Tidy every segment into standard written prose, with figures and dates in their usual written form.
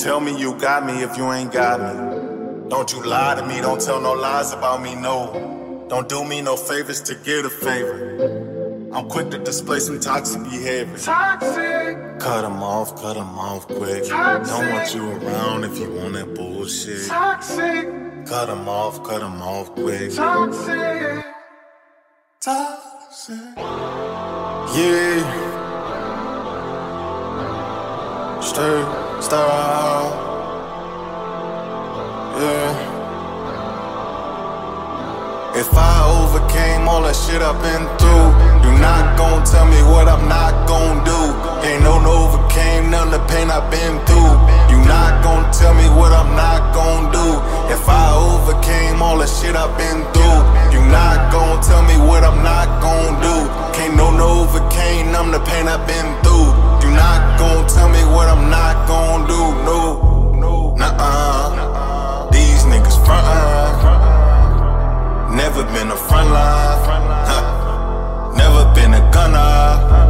tell me you got me if you ain't got me. Don't you lie to me, don't tell no lies about me, no. Don't do me no favors to get a favor. I'm quick to display some toxic behavior. Toxic. Cut 'em off quick. Toxic. Don't want you around if you want that bullshit. Toxic. Cut 'em off quick. Toxic. Toxic. Yeah. Stir out. Yeah. If I overcame all that shit I've been through, you not gon' tell me what I'm not gon' do. Ain't no overcame none of the pain I've been through. You not gon' tell me what I'm not gon' do. If I overcame all the shit I've been through, you not gon' tell me what I'm not gon' do. Can't no overcame none of the pain I've been through. You not gon' tell me what I'm not gon' do. No, nuh-uh. These niggas frontin'. Never been a front line, never been a gunner,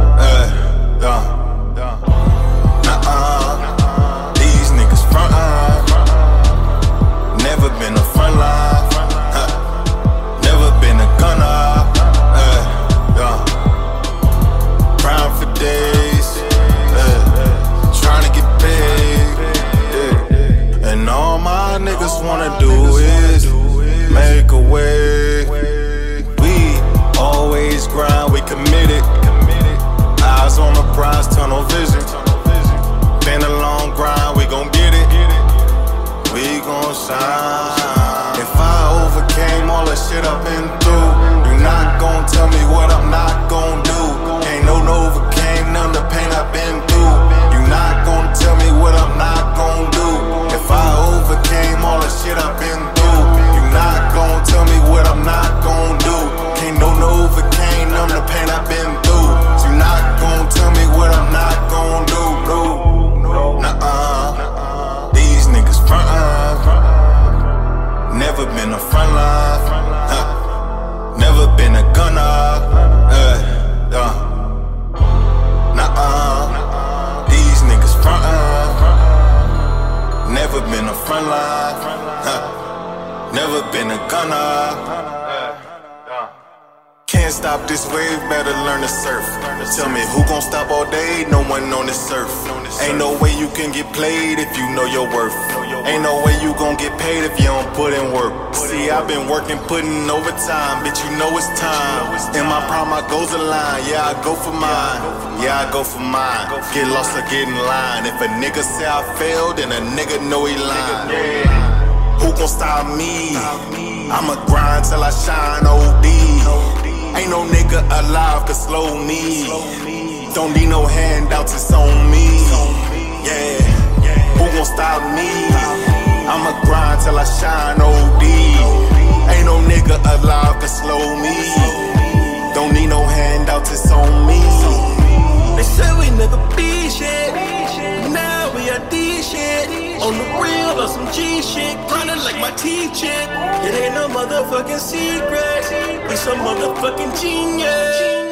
These niggas frontin', never been a front line, never been a gunner, Crying for days, trying to get paid, and all my niggas wanna do is make a way. We always grind, we committed. Eyes on the prize, tunnel vision. Been a long grind, we gon' get it. We gon' shine. If I overcame all the shit I've been through, you not gon' tell me what I'm not gon' do. Ain't no overcame none of the pain I've been through. You not gon' tell me what I'm not gon' do. If I overcame all the shit I've been through, not gon' tell me what I'm not gon' do. Can't no overcame none of the pain I've been through. So you not gon' tell me what I'm not gon' do. No, nuh-uh. These niggas frontin'. Never been a front line, never been a gunner. Nuh-uh. These niggas frontin'. Never been a front line, never been a gunner. Can't stop this wave, better learn to surf. Tell me who gon' stop all day, no one on this surf. Ain't no way you can get played if you know your worth. Ain't no way you gon' get paid if you don't put in work. See, I've been working, putting overtime, bitch, you know it's time. In my prime, I goes a line, yeah, I go for mine. Yeah, I go for mine. Get lost or get in line. If a nigga say I failed, then a nigga know he lying. Who gon' stop me? I'ma grind till I shine OD. Ain't no nigga alive could slow me. Don't need no handouts, it's on me. Yeah, who gon' stop me? I'ma grind till I shine OD. Ain't no nigga alive could slow me. Don't need no handouts, it's on me. They said we never be shit. Now we are D shit. On the real or some G shit. Grinding like my teacher. It ain't no motherfucking secret. We some motherfucking genius.